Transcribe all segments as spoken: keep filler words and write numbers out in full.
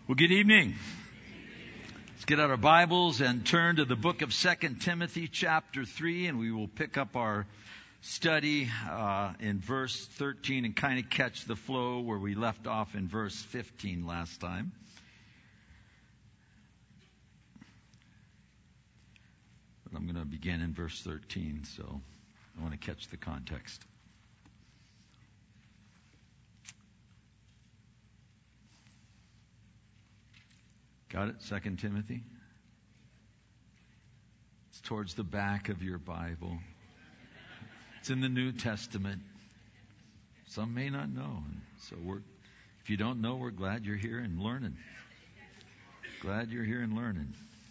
Well, good evening. Let's get out our Bibles and turn to the book of Second Timothy chapter three, and we will pick up our study uh, in verse thirteen and kind of catch the flow where we left off in verse fifteen last time. But I'm going to begin in verse thirteen, so I want to catch the context. Got it? Second Timothy? It's towards the back of your Bible. It's in the New Testament. Some may not know. So we're, if you don't know, we're glad you're here and learning. Glad you're here and learning.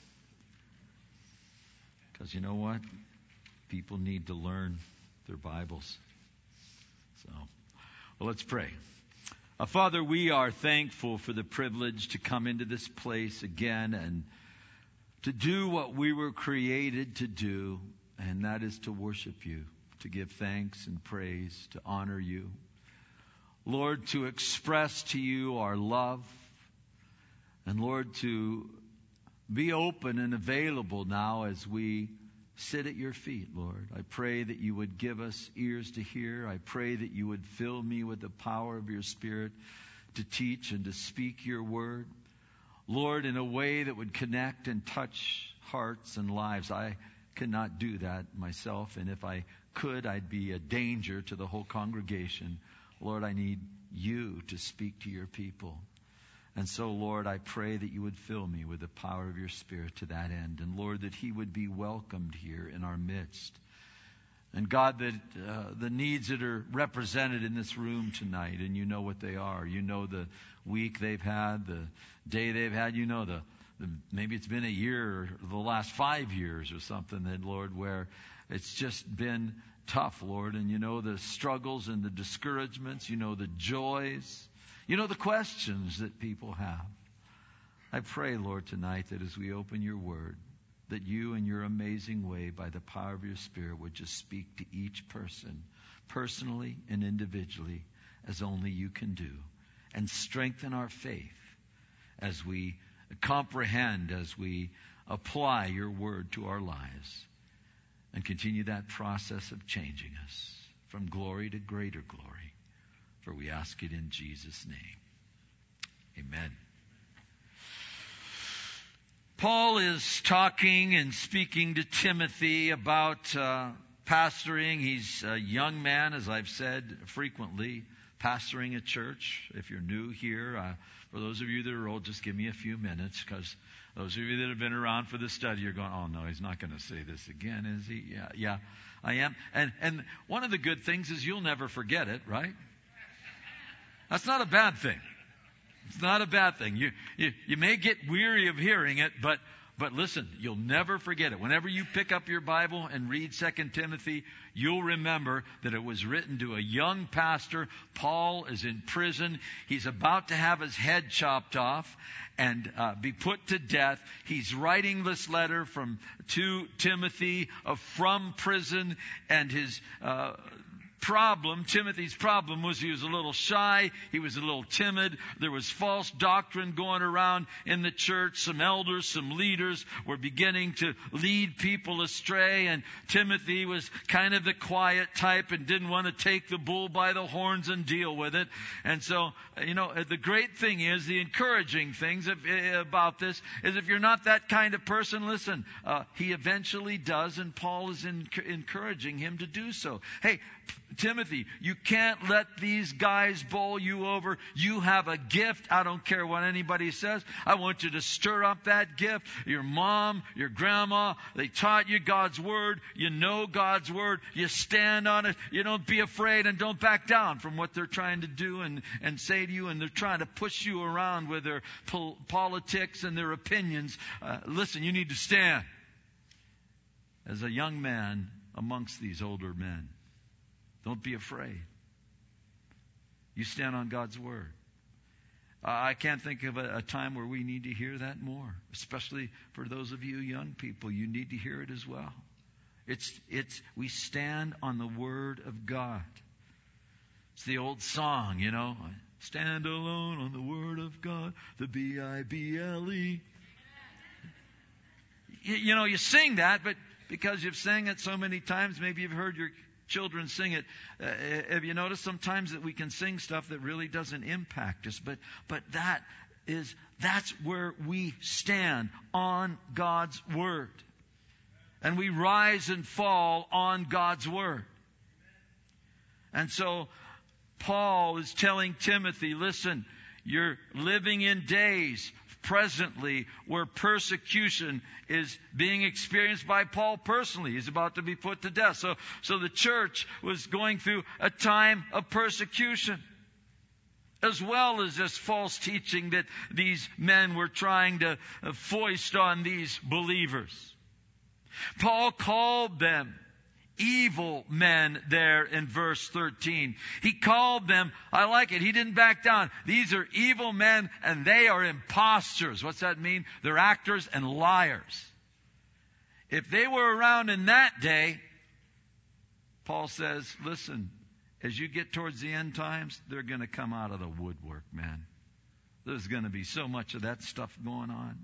Because you know what? People need to learn their Bibles. So, well, let's pray. Uh, Father, we are thankful for the privilege to come into this place again and to do what we were created to do, and that is to worship you, to give thanks and praise, to honor you. Lord, to express to you our love, and Lord, to be open and available now as we sit at your feet, Lord. I pray that you would give us ears to hear. I pray that you would fill me with the power of your Spirit to teach and to speak your word. Lord, in a way that would connect and touch hearts and lives. I cannot do that myself, and if I could, I'd be a danger to the whole congregation. Lord, I need you to speak to your people. And so, Lord, I pray that you would fill me with the power of your Spirit to that end. And, Lord, that he would be welcomed here in our midst. And, God, that uh, the needs that are represented in this room tonight, and you know what they are. You know the week they've had, the day they've had. You know the, the maybe it's been a year or the last five years or something, that, Lord, where it's just been tough, Lord. And you know the struggles and the discouragements. You know the joys. You know the questions that people have. I pray, Lord, tonight that as we open your word, that you in your amazing way, by the power of your Spirit, would just speak to each person, personally and individually, as only you can do, and strengthen our faith as we comprehend, as we apply your word to our lives, and continue that process of changing us from glory to greater glory. For we ask it in Jesus' name. Amen. Paul is talking and speaking to Timothy about uh, pastoring. He's a young man, as I've said frequently, pastoring a church. If you're new here, uh, for those of you that are old, just give me a few minutes, because those of you that have been around for the study, you're going, oh no, he's not going to say this again, is he? Yeah, yeah, I am. And, and one of the good things is you'll never forget it, right? That's not a bad thing. It's not a bad thing. You, you you may get weary of hearing it, but but listen, you'll never forget it. Whenever you pick up your Bible and read Second Timothy, you'll remember that it was written to a young pastor. Paul is in prison. He's about to have his head chopped off and uh, be put to death. He's writing this letter from to Timothy uh, from prison, and his uh problem, Timothy's problem was he was a little shy, he was a little timid, there was false doctrine going around in the church, some elders, some leaders were beginning to lead people astray, and Timothy was kind of the quiet type and didn't want to take the bull by the horns and deal with it. And so, you know, the great thing is, the encouraging things about this is, if you're not that kind of person, listen, uh, he eventually does, and Paul is in, encouraging him to do so. Hey, Timothy, you can't let these guys bowl you over. You have a gift. I don't care what anybody says. I want you to stir up that gift. Your mom, your grandma, they taught you God's word. You know God's word. You stand on it. You don't be afraid, and don't back down from what they're trying to do and, and say to you, and they're trying to push you around with their pol- politics and their opinions. Uh, listen, you need to stand as a young man amongst these older men. Don't be afraid. You stand on God's word. Uh, I can't think of a, a time where we need to hear that more, especially for those of you young people. You need to hear it as well. It's, it's, we stand on the word of God. It's the old song, you know. Stand alone on the Word of God, the B I B L E. You, you know, you sing that, but because you've sang it so many times, maybe you've heard your children sing it. Uh, have you noticed sometimes that we can sing stuff that really doesn't impact us? But but that is that's where we stand, on God's Word. And we rise and fall on God's Word. And so Paul is telling Timothy, listen, you're living in days presently where persecution is being experienced by Paul personally. He's about to be put to death. So, so the church was going through a time of persecution, as well as this false teaching that these men were trying to foist on these believers. Paul called them evil men there in verse thirteen. He called them, I like it, he didn't back down. These are evil men and they are imposters. What's that mean? They're actors and liars. If they were around in that day, Paul says, listen, as you get towards the end times, they're going to come out of the woodwork, man. There's going to be so much of that stuff going on.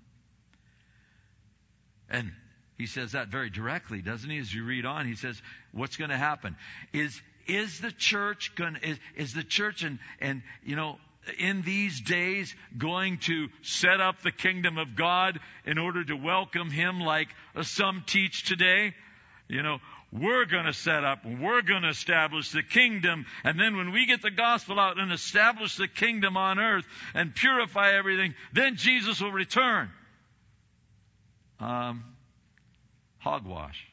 And he says that very directly, doesn't he? As you read on, he says, what's going to happen? Is is the church going is, is the church and and you know in these days going to set up the kingdom of God in order to welcome him like uh, some teach today? You know, we're going to set up, we're going to establish the kingdom, and then when we get the gospel out and establish the kingdom on earth and purify everything, then Jesus will return. Um Hogwash.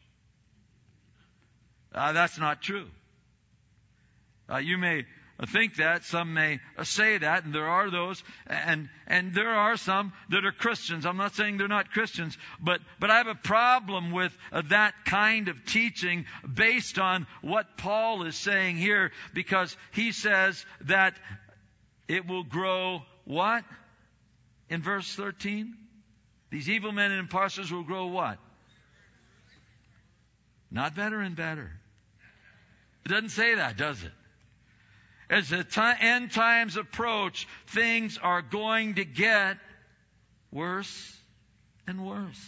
Uh, that's not true. Uh, you may think that, some may say that, and there are those, and and there are some that are Christians. I'm not saying they're not Christians, but but I have a problem with uh, that kind of teaching based on what Paul is saying here, because he says that it will grow what? In verse thirteen? These evil men and impostors will grow what? Not better and better. It doesn't say that, does it? As the t- end times approach, things are going to get worse and worse.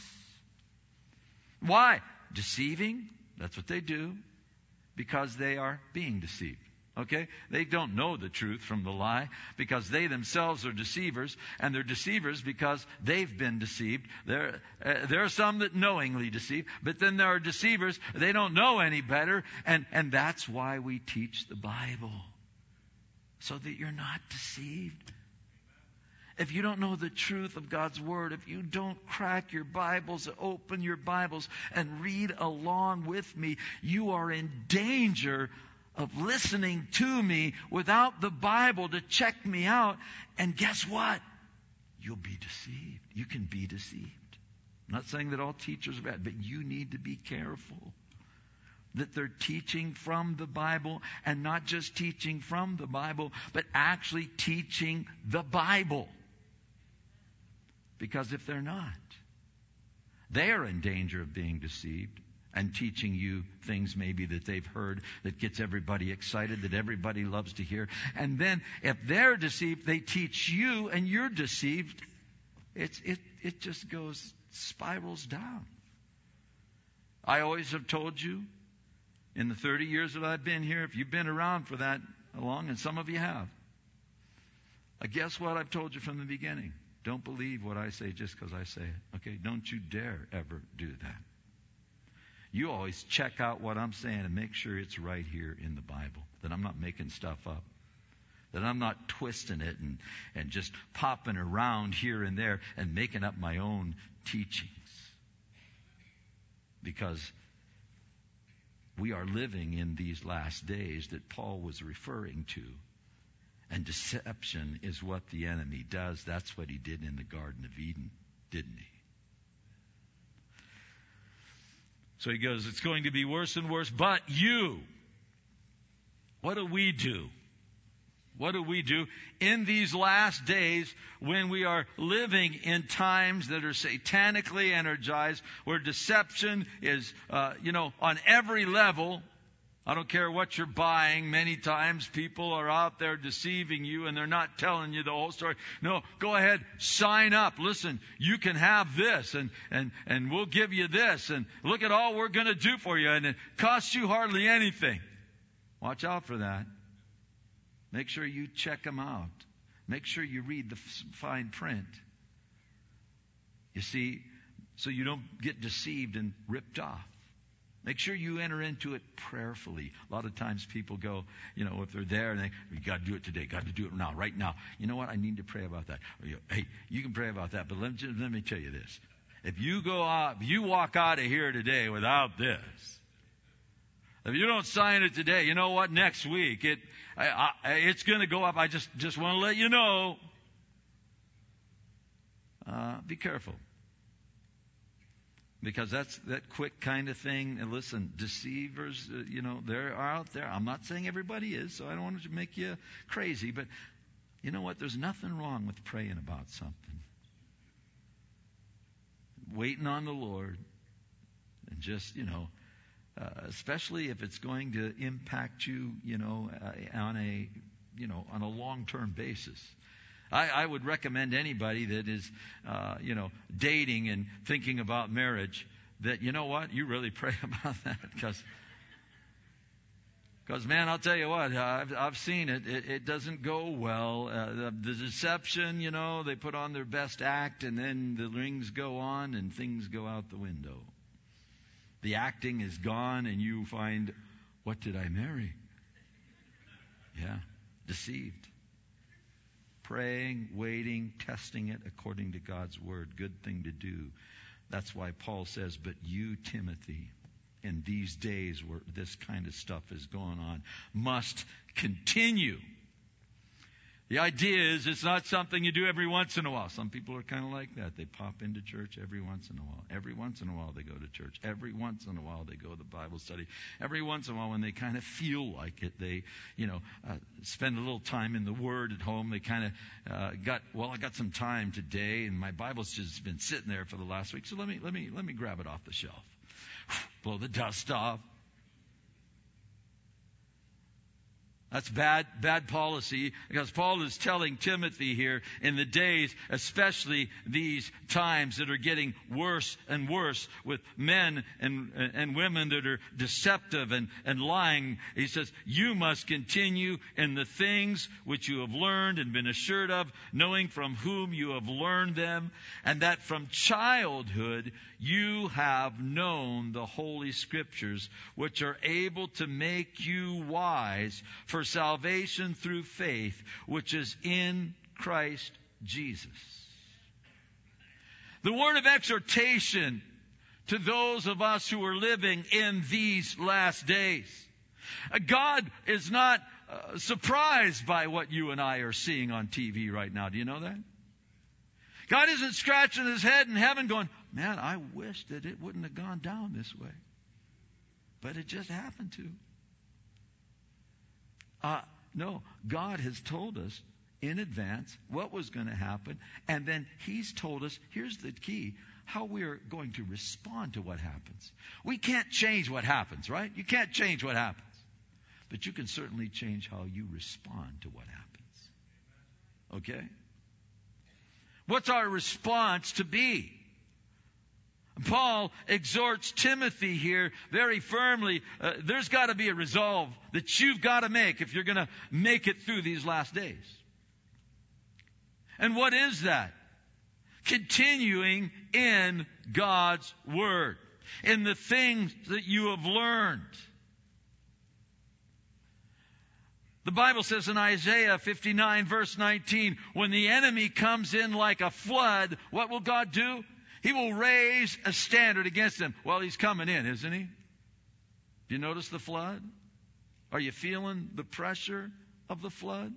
Why? Deceiving. That's what they do. Because they are being deceived. Okay? They don't know the truth from the lie because they themselves are deceivers, and they're deceivers because they've been deceived. There, uh, there are some that knowingly deceive, but then there are deceivers. They don't know any better, and, and that's why we teach the Bible, so that you're not deceived. If you don't know the truth of God's Word, if you don't crack your Bibles, open your Bibles, and read along with me, you are in danger of listening to me without the Bible to check me out. And guess what? You'll be deceived. You can be deceived. I'm not saying that all teachers are bad, but you need to be careful that they're teaching from the Bible, and not just teaching from the Bible, but actually teaching the Bible. Because if they're not, they are in danger of being deceived and teaching you things maybe that they've heard that gets everybody excited, that everybody loves to hear. And then if they're deceived, they teach you and you're deceived. It's, it, it just goes, spirals down. I always have told you, in the thirty years that I've been here, if you've been around for that long, and some of you have, I guess what I've told you from the beginning. Don't believe what I say just because I say it. Okay? Don't you dare ever do that. You always check out what I'm saying and make sure it's right here in the Bible, that I'm not making stuff up, that I'm not twisting it and, and just popping around here and there and making up my own teachings. Because we are living in these last days that Paul was referring to. And deception is what the enemy does. That's what he did in the Garden of Eden, didn't he? So he goes, it's going to be worse and worse. But you, what do we do? What do we do in these last days when we are living in times that are satanically energized, where deception is, uh, you know, on every level, I don't care what you're buying. Many times people are out there deceiving you and they're not telling you the whole story. No, go ahead, sign up. Listen, you can have this and, and, and we'll give you this. And look at all we're going to do for you. And it costs you hardly anything. Watch out for that. Make sure you check them out. Make sure you read the fine print. You see, so you don't get deceived and ripped off. Make sure you enter into it prayerfully. A lot of times people go, you know, if they're there and they, you got to do it today, got to do it now, right now. You know what? I need to pray about that. Or you, hey, you can pray about that, but let me, let me tell you this. If you go out, if you walk out of here today without this, if you don't sign it today, you know what? Next week, it, I, I, it's going to go up. I just, just want to let you know. Uh, be careful. Because that's that quick kind of thing. And listen, deceivers, uh, you know, they're out there. I'm not saying everybody is, so I don't want to make you crazy. But you know what? There's nothing wrong with praying about something. Waiting on the Lord. And just, you know, uh, especially if it's going to impact you, you know, uh, on a, you know, on a long-term basis. I, I would recommend anybody that is, uh, you know, dating and thinking about marriage that, you know what, you really pray about that because, because man, I'll tell you what, I've, I've seen it. It, it doesn't go well. Uh, the, the deception, you know, they put on their best act and then the rings go on and things go out the window. The acting is gone and you find, what did I marry? Yeah, deceived. Praying, waiting, testing it according to God's word. Good thing to do. That's why Paul says, but you, Timothy, in these days where this kind of stuff is going on, must continue. The idea is it's not something you do every once in a while. Some people are kind of like that. They pop into church every once in a while. Every once in a while they go to church. Every once in a while they go to Bible study. Every once in a while when they kind of feel like it, they, you know, uh, spend a little time in the Word at home. They kind of uh, got, well, I got some time today, and my Bible's just been sitting there for the last week, so let me let me let me grab it off the shelf, blow the dust off. That's bad, bad policy, because Paul is telling Timothy here in the days, especially these times that are getting worse and worse with men and, and women that are deceptive and, and lying. He says, you must continue in the things which you have learned and been assured of, knowing from whom you have learned them, and that from childhood you have known the Holy Scriptures, which are able to make you wise for salvation through faith, which is in Christ Jesus. The word of exhortation to those of us who are living in these last days. God is not uh, surprised by what you and I are seeing on T V right now. Do you know that? God isn't scratching his head in heaven going, man, I wish that it wouldn't have gone down this way. But it just happened to. Uh, no, God has told us in advance what was going to happen. And then he's told us, here's the key, how we're going to respond to what happens. We can't change what happens, right? You can't change what happens. But you can certainly change how you respond to what happens. Okay? What's our response to be? Paul exhorts Timothy here very firmly. Uh, there's got to be a resolve that you've got to make if you're going to make it through these last days. And what is that? Continuing in God's Word, in the things that you have learned. The Bible says in Isaiah fifty-nine, verse nineteen, when the enemy comes in like a flood, what will God do? He will raise a standard against him. Well, he's coming in, isn't he? Do you notice the flood? Are you feeling the pressure of the flood?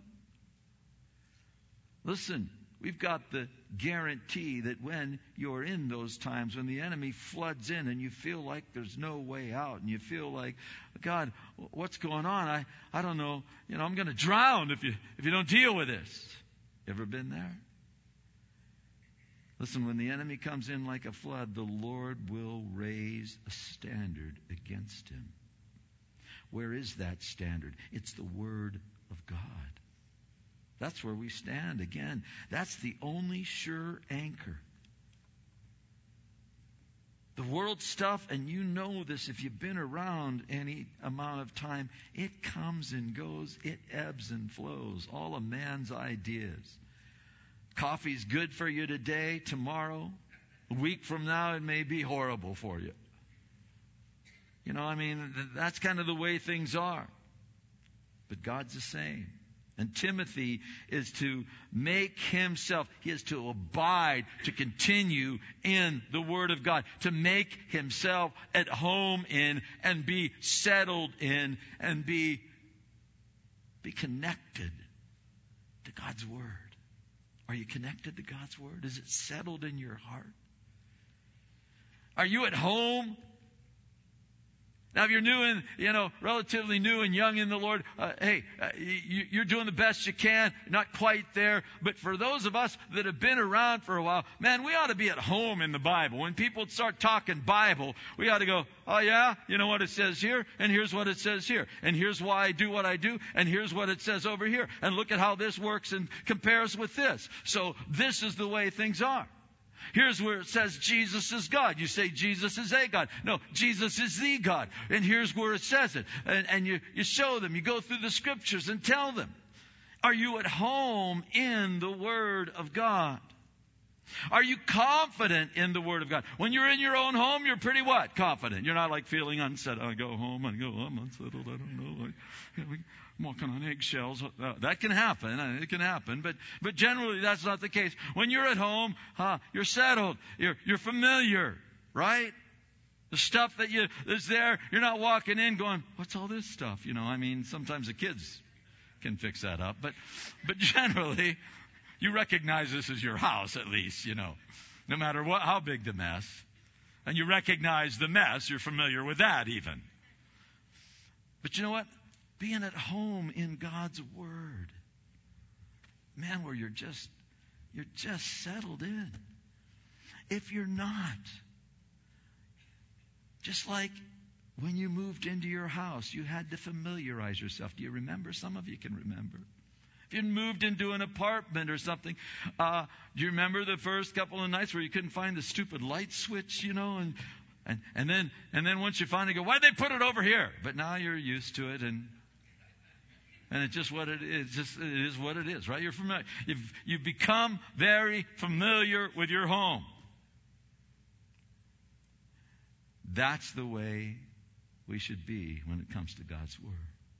Listen, we've got the guarantee that when you're in those times, when the enemy floods in and you feel like there's no way out and you feel like, God, what's going on? I, I don't know. You know, I'm going to drown if you, if you don't deal with this. Ever been there? Listen, when the enemy comes in like a flood, the Lord will raise a standard against him. Where is that standard? It's the Word of God. That's where we stand. Again, that's the only sure anchor. The world stuff, and you know this if you've been around any amount of time, it comes and goes, it ebbs and flows. All a man's ideas. Coffee's good for you today, tomorrow, a week from now, it may be horrible for you. You know, I mean, that's kind of the way things are. But God's the same. And Timothy is to make himself, he is to abide, to continue in the Word of God, to make himself at home in and be settled in and be, be connected to God's Word. Are you connected to God's Word? Is it settled in your heart? Are you at home? Now, if you're new and, you know, relatively new and young in the Lord, uh, hey, uh, you, you're doing the best you can. Not quite there. But for those of us that have been around for a while, man, we ought to be at home in the Bible. When people start talking Bible, we ought to go, oh, yeah, you know what it says here, and here's what it says here, and here's why I do what I do, and here's what it says over here, and look at how this works and compares with this. So this is the way things are. Here's where it says Jesus is God. You say Jesus is a God. No, Jesus is the God. And here's where it says it. And, and you, you show them. You go through the Scriptures and tell them. Are you at home in the Word of God? Are you confident in the Word of God? When you're in your own home, you're pretty what? Confident. You're not like feeling unsettled. I go home and go, I'm unsettled. I don't know. I, I'm walking on eggshells. Uh, that can happen. It can happen. But but generally, that's not the case. When you're at home, uh, you're settled. You're, you're familiar, right? The stuff that you is there, you're not walking in going, what's all this stuff? You know, I mean, sometimes the kids can fix that up. But but generally, you recognize this as your house, at least, you know, no matter what, how big the mess. And you recognize the mess. You're familiar with that even. But you know what? Being at home in God's Word, man, where you're just, you're just settled in. If you're not, just like when you moved into your house, you had to familiarize yourself. Do you remember? Some of you can remember. If you moved into an apartment or something, uh, do you remember the first couple of nights where you couldn't find the stupid light switch, you know, and and and then and then once you finally go, why'd they put it over here? But now you're used to it, and and it's just what it is. Just it is what it is, right? You're familiar. You've you've become very familiar with your home. That's the way we should be when it comes to God's Word.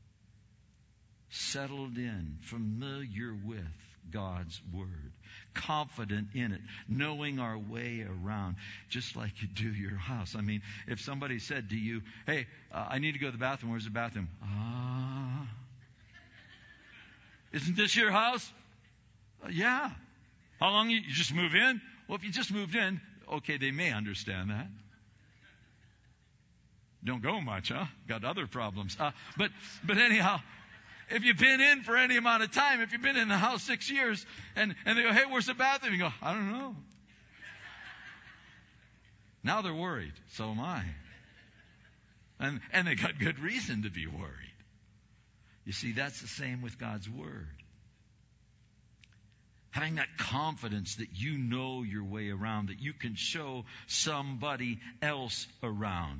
Settled in, familiar with God's Word, confident in it, knowing our way around, just like you do your house. I mean, if somebody said to you, hey, uh, I need to go to the bathroom. Where's the bathroom? Ah. Isn't this your house? Uh, yeah. How long you, you just move in? Well, if you just moved in, okay, they may understand that. Don't go much, huh? Got other problems. Uh, but but anyhow, if you've been in for any amount of time, if you've been in the house six years, and, and they go, hey, where's the bathroom? You go, I don't know. Now they're worried. So am I. And and they got good reason to be worried. You see, that's the same with God's Word. Having that confidence that you know your way around, that you can show somebody else around.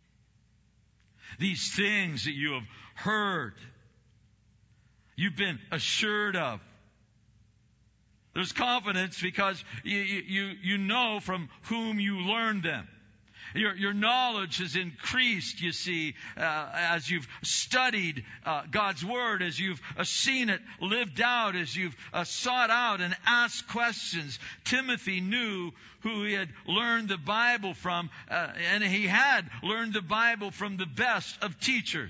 These things that you have heard, you've been assured of. There's confidence because you, you, you know from whom you learned them. Your, your knowledge has increased, you see, uh, as you've studied uh, God's Word, as you've uh, seen it lived out, as you've uh, sought out and asked questions. Timothy knew who he had learned the Bible from, uh, and he had learned the Bible from the best of teachers.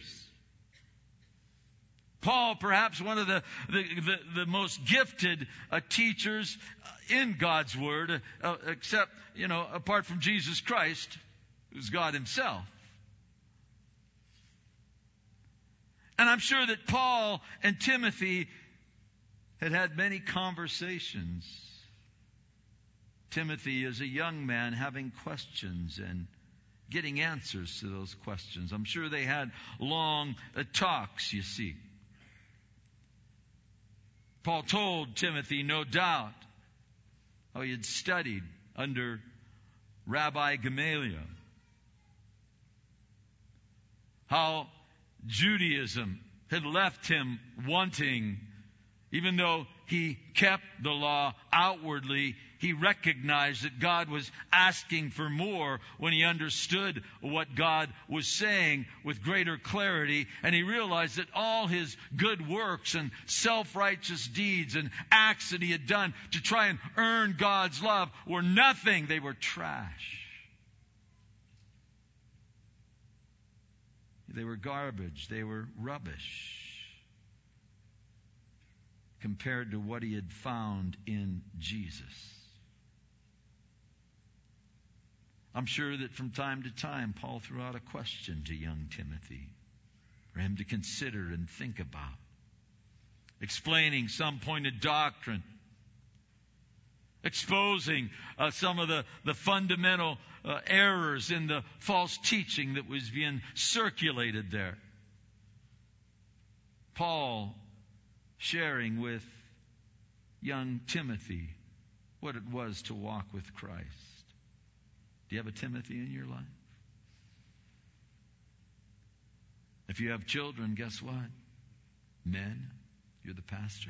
Paul, perhaps one of the, the, the, the most gifted uh, teachers in God's Word, uh, except, you know, apart from Jesus Christ, who's God Himself. And I'm sure that Paul and Timothy had had many conversations. Timothy is a young man having questions, and getting answers to those questions. I'm sure they had long uh, talks, you see. Paul told Timothy, no doubt, how he had studied under Rabbi Gamaliel, how Judaism had left him wanting. Even though he kept the law outwardly, he recognized that God was asking for more when he understood what God was saying with greater clarity. And he realized that all his good works and self-righteous deeds and acts that he had done to try and earn God's love were nothing. They were trash. They were garbage. They were rubbish compared to what he had found in Jesus. I'm sure that from time to time, Paul threw out a question to young Timothy for him to consider and think about, explaining some pointed doctrine, exposing uh, some of the, the fundamental uh, errors in the false teaching that was being circulated there. Paul sharing with young Timothy what it was to walk with Christ. Do you have a Timothy in your life? If you have children, guess what? Men, you're the pastor.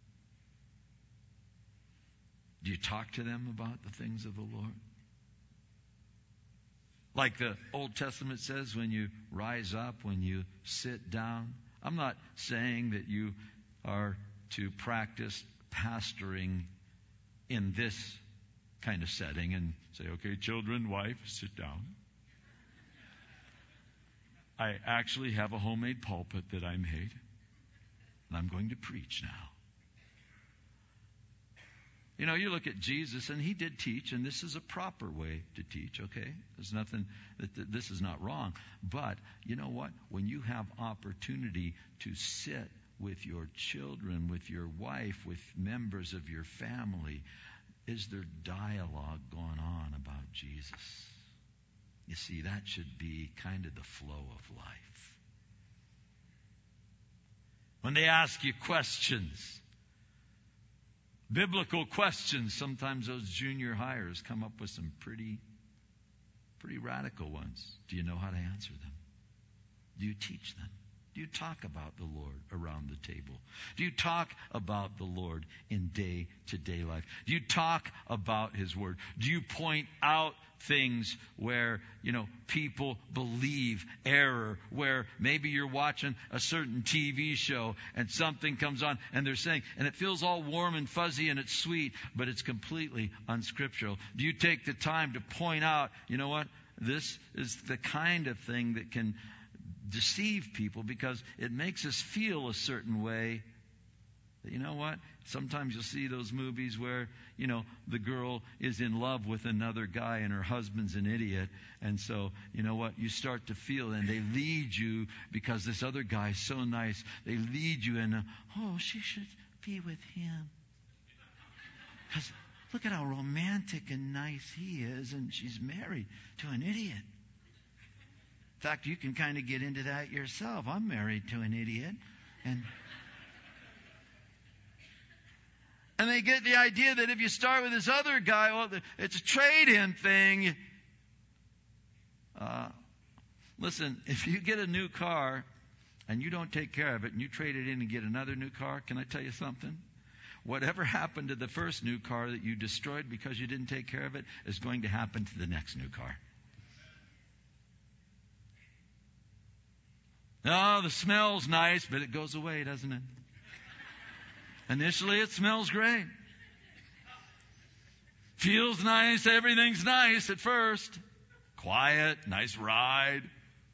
Do you talk to them about the things of the Lord? Like the Old Testament says, when you rise up, when you sit down. I'm not saying that you are to practice pastoring in this kind of setting and say, okay, children, wife, sit down. I actually have a homemade pulpit that I made, and I'm going to preach now. You know, you look at Jesus, and he did teach, and this is a proper way to teach, okay? There's nothing, that, that this is not wrong. But, you know what? When you have opportunity to sit with your children, with your wife, with members of your family, is there dialogue going on about Jesus? You see, that should be kind of the flow of life. When they ask you questions, biblical questions, sometimes those junior hires come up with some pretty, pretty radical ones. Do you know how to answer them? Do you teach them? Do you talk about the Lord around the table? Do you talk about the Lord in day-to-day life? Do you talk about His Word? Do you point out things where, you know, people believe error, where maybe you're watching a certain T V show and something comes on and they're saying, and it feels all warm and fuzzy and it's sweet, but it's completely unscriptural? Do you take the time to point out, you know what, this is the kind of thing that can deceive people because it makes us feel a certain way? You know what? Sometimes you'll see those movies where, you know, the girl is in love with another guy and her husband's an idiot. And so, you know what? You start to feel, and they lead you, because this other guy's so nice, they lead you in, oh, she should be with him. Because look at how romantic and nice he is, and she's married to an idiot. In fact, you can kind of get into that yourself. I'm married to an idiot. And and they get the idea that if you start with this other guy, well, it's a trade-in thing. Uh, listen, if you get a new car and you don't take care of it and you trade it in and get another new car, can I tell you something? Whatever happened to the first new car that you destroyed because you didn't take care of it is going to happen to the next new car. Oh, the smell's nice, but it goes away, doesn't it? Initially, it smells great. Feels nice, everything's nice at first. Quiet, nice ride.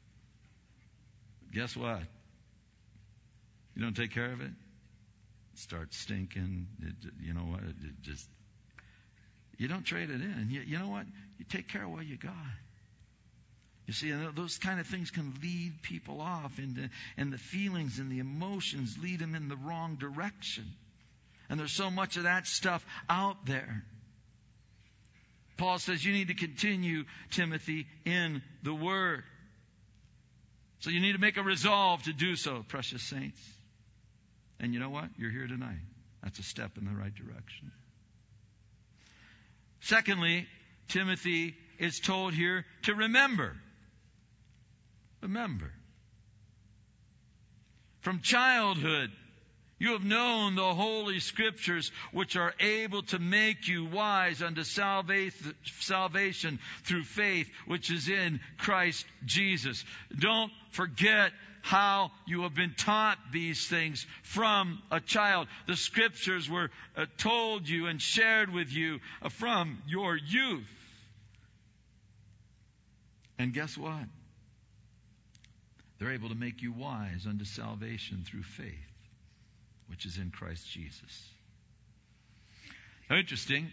Guess what? You don't take care of it, it starts stinking. It, you know what? It, it just, you don't trade it in. You, you know what? You take care of what you got. You see, and those kind of things can lead people off, and, and the feelings and the emotions lead them in the wrong direction. And there's so much of that stuff out there. Paul says you need to continue, Timothy, in the Word. So you need to make a resolve to do so, precious saints. And you know what? You're here tonight. That's a step in the right direction. Secondly, Timothy is told here to remember. Remember. From childhood, you have known the Holy Scriptures, which are able to make you wise unto salvation through faith, which is in Christ Jesus. Don't forget how you have been taught these things from a child. The Scriptures were uh, told you and shared with you uh, from your youth. And guess what? They're able to make you wise unto salvation through faith, which is in Christ Jesus. Now, interesting.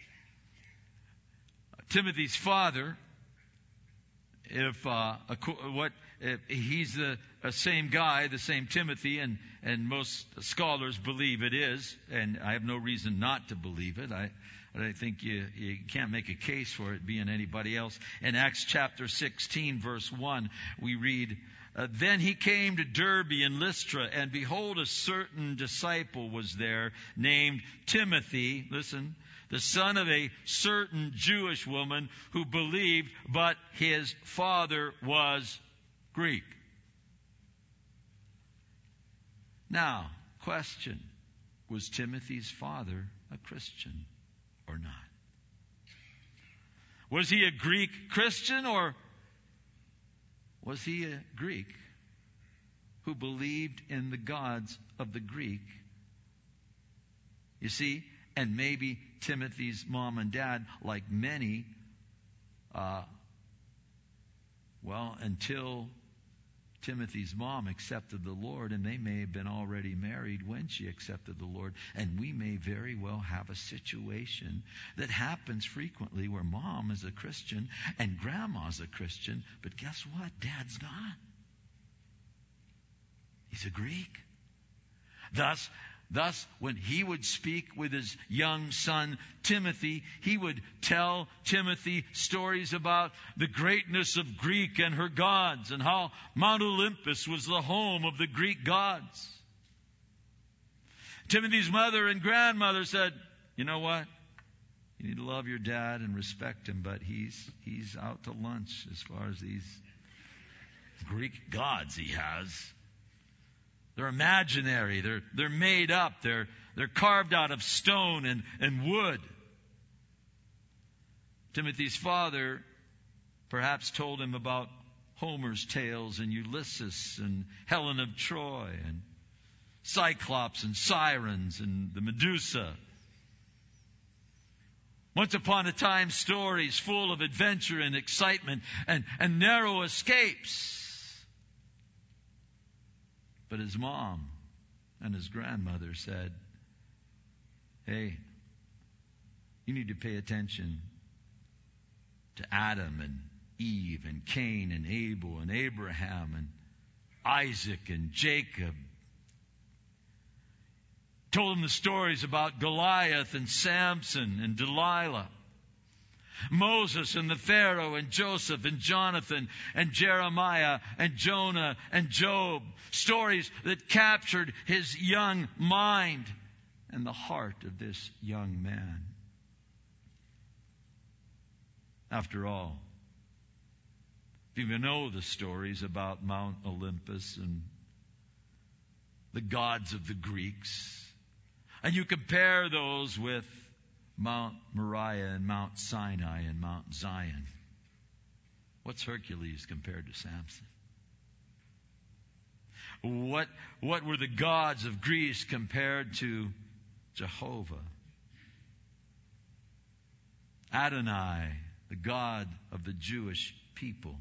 Timothy's father, if uh, what if he's the uh, same guy, the same Timothy, and and most scholars believe it is, and I have no reason not to believe it. I I think you you can't make a case for it being anybody else. In Acts chapter sixteen, verse one, we read. Uh, then he came to Derbe and Lystra, and behold, a certain disciple was there named Timothy, listen, the son of a certain Jewish woman who believed, but his father was Greek. Now, question, was Timothy's father a Christian or not? Was he a Greek Christian, or was he a Greek who believed in the gods of the Greek? You see, and maybe Timothy's mom and dad, like many, uh, well, until Timothy's mom accepted the Lord, and they may have been already married when she accepted the Lord, and we may very well have a situation that happens frequently where mom is a Christian and grandma's a Christian, but guess what? Dad's not. He's a Greek. Thus, Thus, when he would speak with his young son Timothy, he would tell Timothy stories about the greatness of Greek and her gods, and how Mount Olympus was the home of the Greek gods. Timothy's mother and grandmother said, you know what? You need to love your dad and respect him, but he's he's out to lunch as far as these Greek gods he has. They're imaginary. They're, they're made up. They're, they're carved out of stone and, and wood. Timothy's father perhaps told him about Homer's tales and Ulysses and Helen of Troy and Cyclops and Sirens and the Medusa. Once upon a time stories full of adventure and excitement and, and narrow escapes. But his mom and his grandmother said, hey, you need to pay attention to Adam and Eve and Cain and Abel and Abraham and Isaac and Jacob. Told him the stories about Goliath and Samson and Delilah. Moses and the Pharaoh and Joseph and Jonathan and Jeremiah and Jonah and Job. Stories that captured his young mind and the heart of this young man. After all, if you know the stories about Mount Olympus and the gods of the Greeks, and you compare those with Mount Moriah and Mount Sinai and Mount Zion, what's Hercules compared to Samson? What, what were the gods of Greece compared to Jehovah? Adonai, the God of the Jewish people.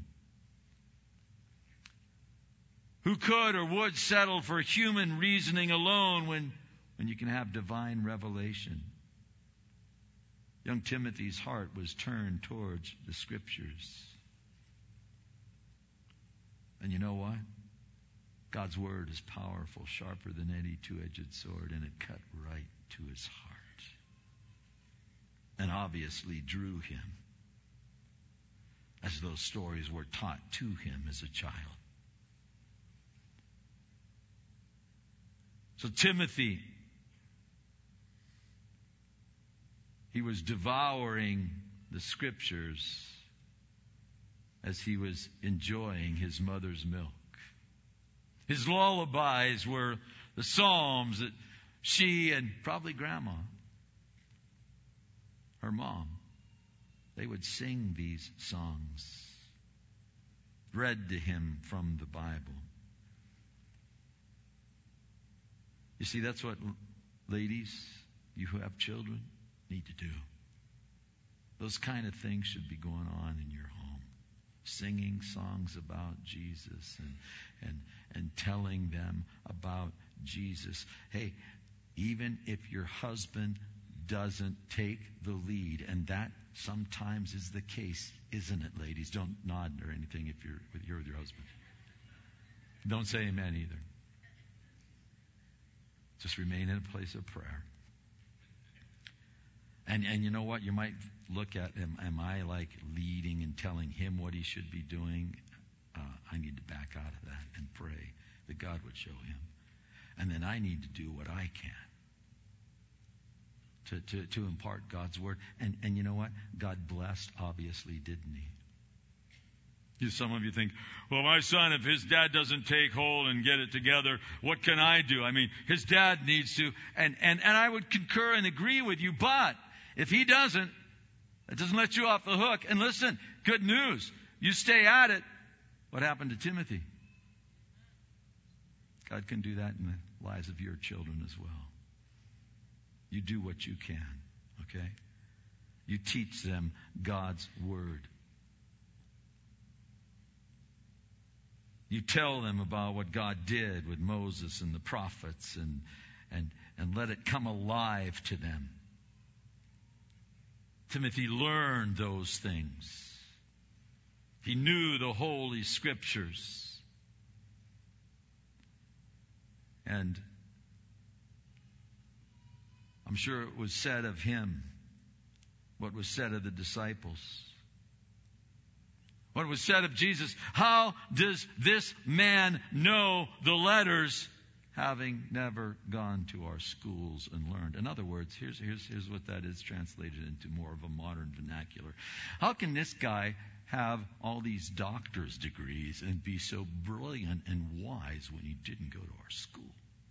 Who could or would settle for human reasoning alone when, when you can have divine revelation? Young Timothy's heart was turned towards the Scriptures. And you know what? God's Word is powerful, sharper than any two-edged sword, and it cut right to his heart. and obviously drew him, as those stories were taught to him as a child. So Timothy, he was devouring the Scriptures as he was enjoying his mother's milk. His lullabies were the psalms that she and probably Grandma, her mom, they would sing these songs, read to him from the Bible. You see, that's what ladies, you who have children, need to do. Those kind of things should be going on in your home. Singing songs about Jesus and and and telling them about Jesus. Hey, even if your husband doesn't take the lead, and that sometimes is the case, isn't it, ladies? Don't nod or anything if you're with, you're with your husband. Don't say amen either. Just remain in a place of prayer. And and you know what? You might look at him. Am I like leading and telling him what he should be doing? Uh, I need to back out of that and pray that God would show him. And then I need to do what I can to, to, to impart God's word. And, and you know what? God blessed, obviously, didn't he? Some of you think, well, my son, if his dad doesn't take hold and get it together, what can I do? I mean, his dad needs to. And, and, and I would concur and agree with you. But if he doesn't, it doesn't let you off the hook. And listen, good news. You stay at it. What happened to Timothy? God can do that in the lives of your children as well. You do what you can, okay? You teach them God's word. You tell them about what God did with Moses and the prophets, and and and let it come alive to them. Timothy learned those things. He knew the Holy Scriptures. And I'm sure it was said of him what was said of the disciples. What was said of Jesus. How does this man know the letters, having never gone to our schools and learned? In other words, here's, here's, here's what that is translated into more of a modern vernacular. How can this guy have all these doctor's degrees and be so brilliant and wise when he didn't go to our school?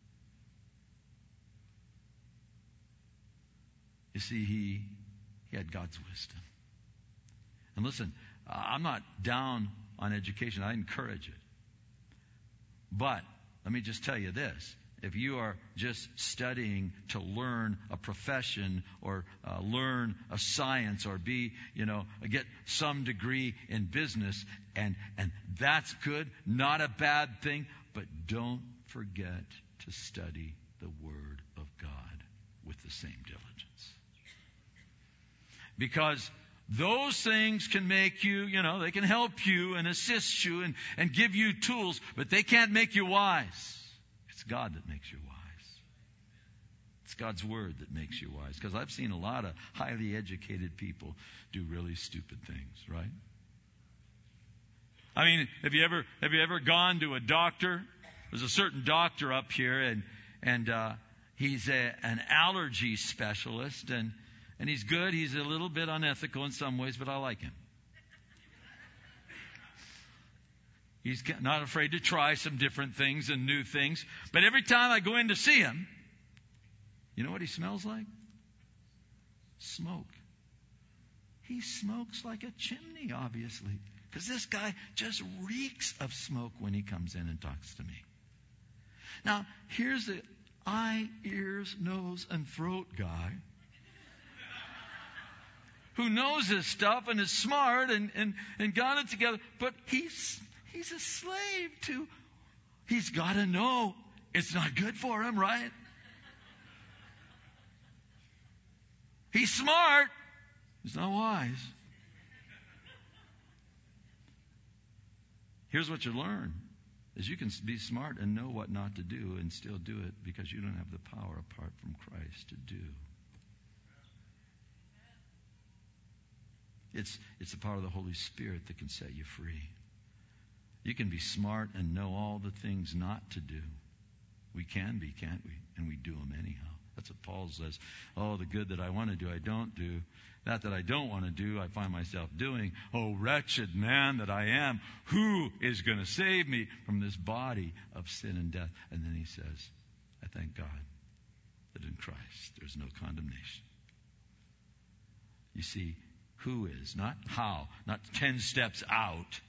You see, he, he had God's wisdom. And listen, I'm not down on education. I encourage it. But let me just tell you this. If you are just studying to learn a profession or uh, learn a science or be, you know, get some degree in business, and, and that's good, not a bad thing, but don't forget to study the Word of God with the same diligence. Because those things can make you, you know, they can help you and assist you and, and give you tools, but they can't make you wise. It's God that makes you wise. It's God's Word that makes you wise. Because I've seen a lot of highly educated people do really stupid things, right? I mean, have you ever have you ever gone to a doctor? There's a certain doctor up here, and and uh, he's a, an allergy specialist, and and he's good. He's a little bit unethical in some ways, but I like him. He's not afraid to try some different things and new things. But every time I go in to see him, you know what he smells like? Smoke. He smokes like a chimney, obviously. Because this guy just reeks of smoke when he comes in and talks to me. Now, here's the eye, ears, nose, and throat guy who knows his stuff and is smart and, and, and got it together. But he's he's a slave to, he's got to know it's not good for him, right? He's smart. He's not wise. Here's what you learn, is you can be smart and know what not to do and still do it because you don't have the power apart from Christ to do. It's, it's the power of the Holy Spirit that can set you free. You can be smart and know all the things not to do. We can be, can't we? And we do them anyhow. That's what Paul says. Oh, the good that I want to do, I don't do. That that I don't want to do, I find myself doing. Oh, wretched man that I am, who is going to save me from this body of sin and death? And then he says, I thank God that in Christ there's no condemnation. You see, who is, not how, not ten steps out.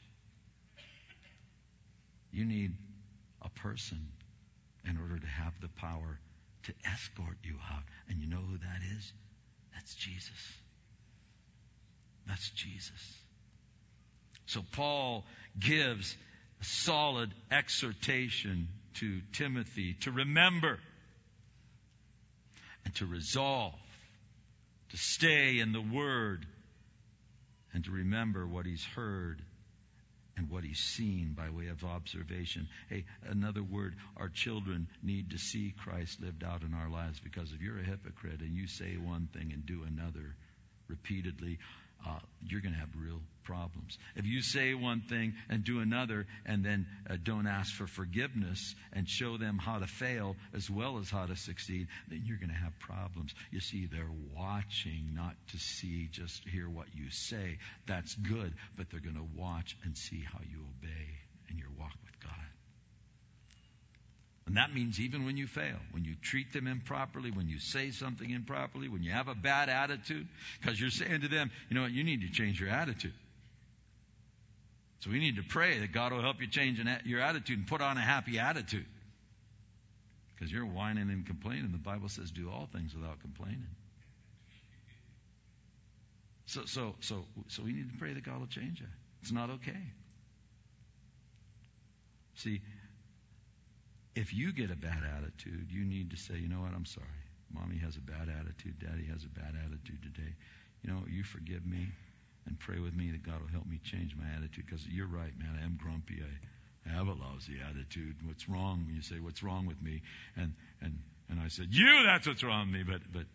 You need a person in order to have the power to escort you out. And you know who that is? That's Jesus. That's Jesus. So Paul gives a solid exhortation to Timothy to remember and to resolve, to stay in the Word, and to remember what he's heard and what he's seen by way of observation. Hey, another word, our children need to see Christ lived out in our lives, because if you're a hypocrite and you say one thing and do another repeatedly, uh, you're going to have real problems. If you say one thing and do another and then uh, don't ask for forgiveness and show them how to fail as well as how to succeed, then you're going to have problems. You see, they're watching not to see, just hear what you say. That's good, but they're going to watch and see how you obey in your walk with God. And that means even when you fail, when you treat them improperly, when you say something improperly, when you have a bad attitude, because you're saying to them, you know what, you need to change your attitude. So we need to pray that God will help you change your attitude and put on a happy attitude. Because you're whining and complaining. The Bible says do all things without complaining. So, so, so, so we need to pray that God will change it. It's not okay. See, if you get a bad attitude, you need to say, you know what, I'm sorry. Mommy has a bad attitude. Daddy has a bad attitude today. You know, you forgive me and pray with me that God will help me change my attitude, because you're right, man. I am grumpy. I have a lousy attitude. What's wrong? When you say, what's wrong with me? And and and I said, you, that's what's wrong with me. But but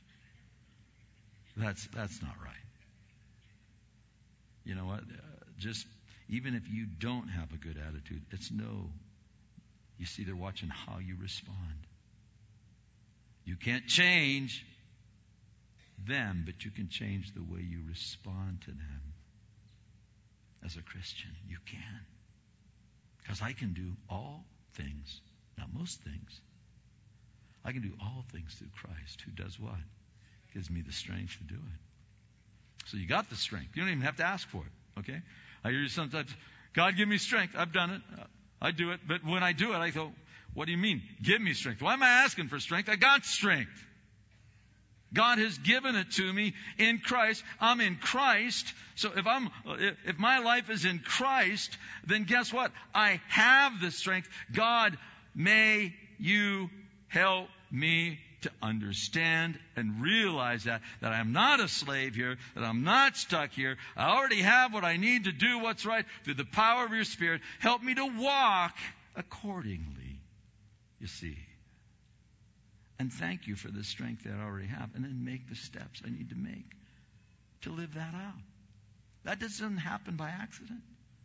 that's that's not right. You know what? Uh, just even if you don't have a good attitude, it's no. You see, they're watching how you respond. You can't change them, but you can change the way you respond to them. As a Christian, you can. Because I can do all things, not most things. I can do all things through Christ, who does what? Gives me the strength to do it. So you got the strength. You don't even have to ask for it, okay? I hear you sometimes, God, give me strength. I've done it. I do it. But when I do it, I go, what do you mean? Give me strength. Why am I asking for strength? I got strength. God has given it to me in Christ. I'm in Christ. So if I'm, if my life is in Christ, then guess what? I have the strength. God, may you help me to understand and realize that, that I'm not a slave here, that I'm not stuck here. I already have what I need to do what's right through the power of your Spirit. Help me to walk accordingly, you see. And thank you for the strength that I already have. And then make the steps I need to make to live that out. That doesn't happen by accident.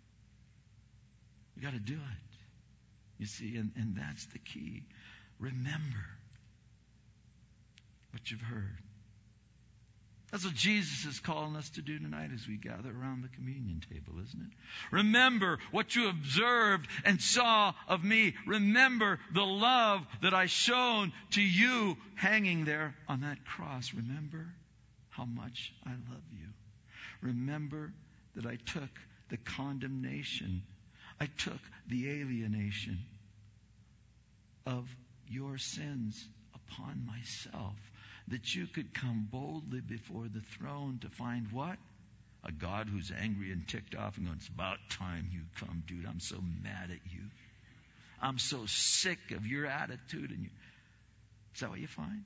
We got to do it. You see, and, and that's the key. Remember what you've heard. That's what Jesus is calling us to do tonight as we gather around the communion table, isn't it? Remember what you observed and saw of me. Remember the love that I shown to you hanging there on that cross. Remember how much I love you. Remember that I took the condemnation. I took the alienation of your sins upon myself, that you could come boldly before the throne to find what? A God who's angry and ticked off and going, it's about time you come, dude. I'm so mad at you. I'm so sick of your attitude. And you. Is that what you find?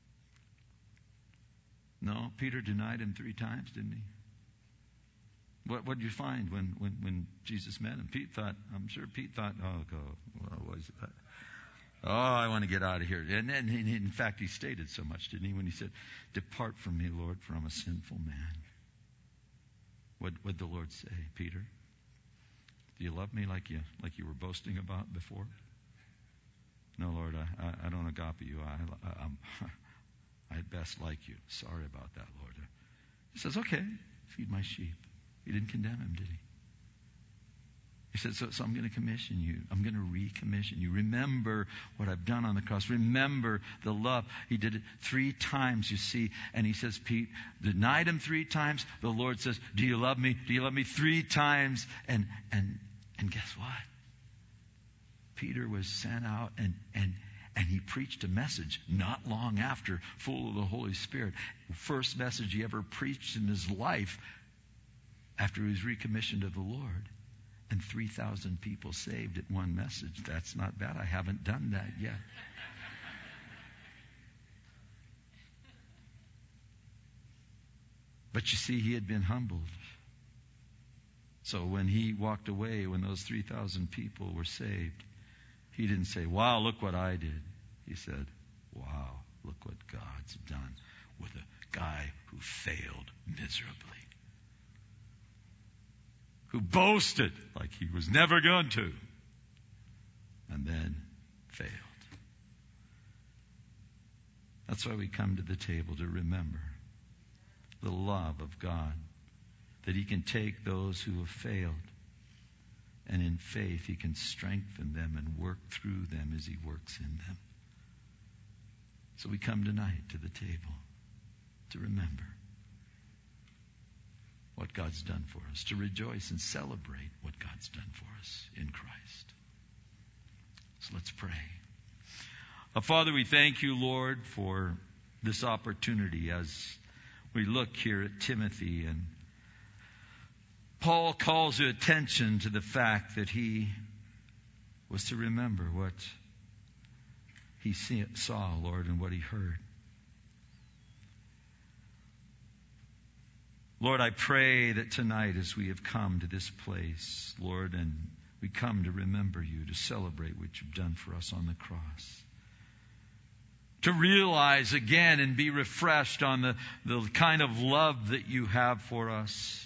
No, Peter denied him three times, didn't he? What what did you find when, when, when Jesus met him? Pete thought, I'm sure Pete thought, oh, God, what was it? Oh, I want to get out of here. And then, in fact, he stated so much, didn't he, when he said, depart from me, Lord, for I'm a sinful man. What would the Lord say, Peter? Do you love me like you like you were boasting about before? No, Lord, I, I, I don't agape you. I, I, I'm, I at best like you. Sorry about that, Lord. He says, okay, feed my sheep. He didn't condemn him, did he? He said, so, so I'm going to commission you. I'm going to recommission you. Remember what I've done on the cross. Remember the love. He did it three times, you see. And he says, Pete denied him three times. The Lord says, do you love me? Do you love me? Three times. And and and guess what? Peter was sent out and and and he preached a message not long after, full of the Holy Spirit. First message he ever preached in his life after he was recommissioned of the Lord. And three thousand people saved at one message. That's not bad. I haven't done that yet. But you see, he had been humbled. So when he walked away, when those three thousand people were saved, he didn't say, wow, look what I did. He said, wow, look what God's done with a guy who failed miserably, who boasted like he was never going to, and then failed. That's why we come to the table, to remember the love of God, that he can take those who have failed, and in faith he can strengthen them and work through them as he works in them. So we come tonight to the table to remember what God's done for us, to rejoice and celebrate what God's done for us in Christ. So let's pray. Uh, Father, we thank you, Lord, for this opportunity as we look here at Timothy. And Paul calls your attention to the fact that he was to remember what he see, saw, Lord, and what he heard. Lord, I pray that tonight as we have come to this place, Lord, and we come to remember you, to celebrate what you've done for us on the cross, to realize again and be refreshed on the, the kind of love that you have for us,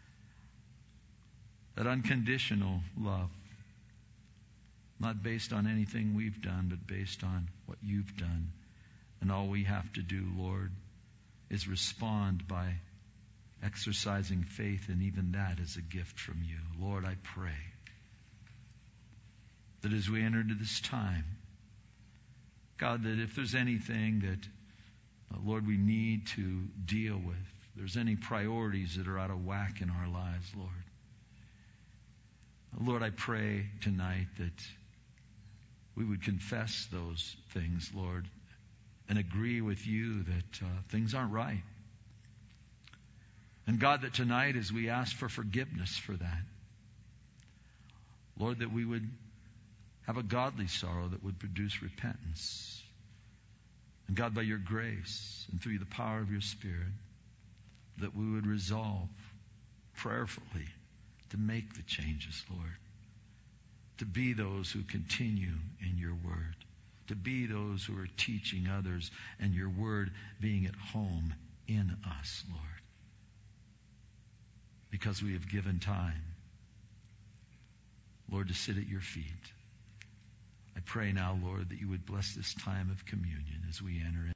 that unconditional love, not based on anything we've done, but based on what you've done. And all we have to do, Lord, is respond by exercising faith, and even that is a gift from you. Lord, I pray that as we enter into this time, God, that if there's anything that, uh, Lord, we need to deal with, if there's any priorities that are out of whack in our lives, Lord, Lord, I pray tonight that we would confess those things, Lord, and agree with you that uh, things aren't right. And God, that tonight as we ask for forgiveness for that, Lord, that we would have a godly sorrow that would produce repentance. And God, by your grace and through the power of your Spirit, that we would resolve prayerfully to make the changes, Lord. To be those who continue in your word. To be those who are teaching others and your word being at home in us, Lord. Because we have given time, Lord, to sit at your feet. I pray now, Lord, that you would bless this time of communion as we enter in.